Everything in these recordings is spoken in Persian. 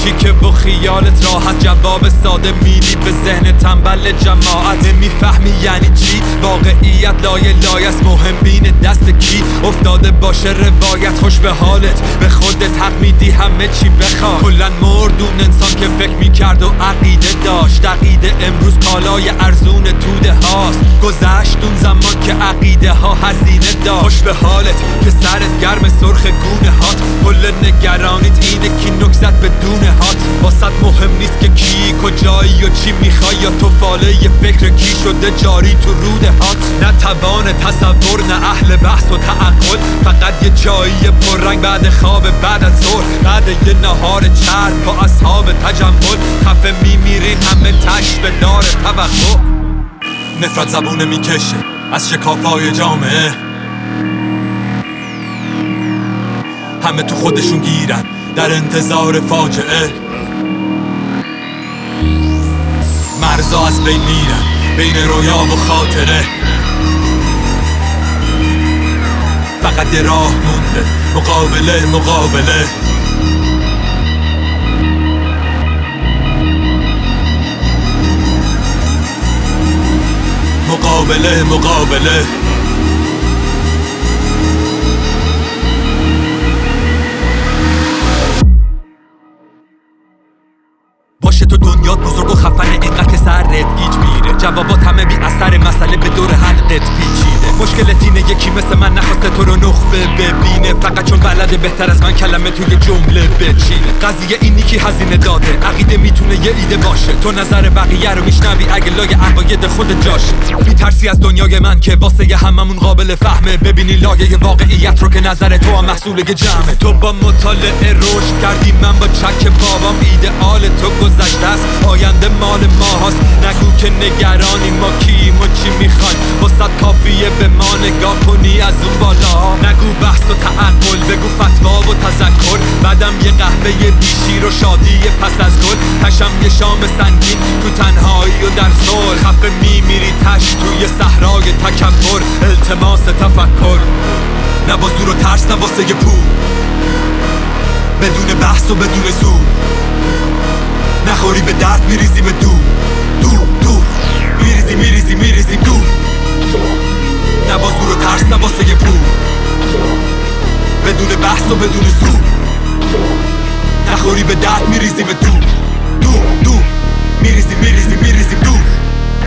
که و خیالت راحت، جواب ساده میدی به ذهن تنبل جماعت. نمیفهمی یعنی چی واقعیت، لایه لایه است، مهم بین دست کی افتاده باشه روایت. خوش به حالت، به خودت حق میدی همه چی بخواد. کلن مردون انسان که فکر میکرد و عقیده داشت، عقیده امروز کالای ارزون توده هاست. گذشت اون زمان که عقیده ها هزینه داشت. خوش به حالت که سرت گرم سرخ گونه هات، کل نگرانیت اینه کی نکزت بدون هات. واسط مهم نیست که کی کجایی و چی میخوای، یا تو فاله ی فکر کی شده جاری تو روده هات. نه توان تصور نه اهل بحث و تعقل، فقط یه جایی پررنگ بعد خواب بعد از ظهر، بعد یه نهار چرب با اصحاب تجمل. خفه میمیرین همه تش به دار توقع. نفرت زبونه میکشه از شکافای جامعه، همه تو خودشون گیرن در انتظار فاجعه. مرزا از بین میرن بین رویا و خاطره، فقط یه راه مونده، مقابله مقابله. مقابله مقابله. باشه تو دنیات بزرگ و خفنه، اینقدر که سرت گیج میره، جوابات همه بی اثر، مسئله به دور حلقت پیچیده. مشکلت اینه یکی مثل من نخواسته تو رو نخبه ببینه، فقط چون بلده بهتر از من کلمه توی جمله بچینه. قضیه اینی که هزینه داده، عقیده میتونه یه ایده باشه، تو نظر بقیه رو میشنوی اگه لای عقاید خود جاشه. میترسی از دنیای من که واسه هممون قابل فهمه، ببینی لایه واقعیت رو که نظر تو هم محصول یه جمعه. تو با مطالعه رشد کردی، من با چک بابام ایدئال تو گذشته است، آینده مال ما هست. نگو که نگرانی ما کیم و چی میخوای، واسط کافیه به ما نگاه کنی از اون بالا. نگو بحث و تعقل، بگو فتوا و تذکر، بعدم یه قهوه بیشیر و شادی پس از گل. تشم یه شام سنگین تو تنهایی و در صلح، خفه میمیری تش توی صحرای تکبر. التماس تفکر، نه با زور و ترس نه واسه پول، بدون بحث و بدون زور. نخوری به درد میریزی به دور دور، میریزی دور. نه با زور و ترس نه واسه پول، بدون بحث و بدون زور. نخوری به درد میریزی به دور میریزی دور.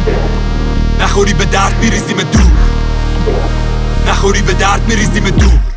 نخوری به درد میریزی به دور، نخوری به درد میریزی به دور.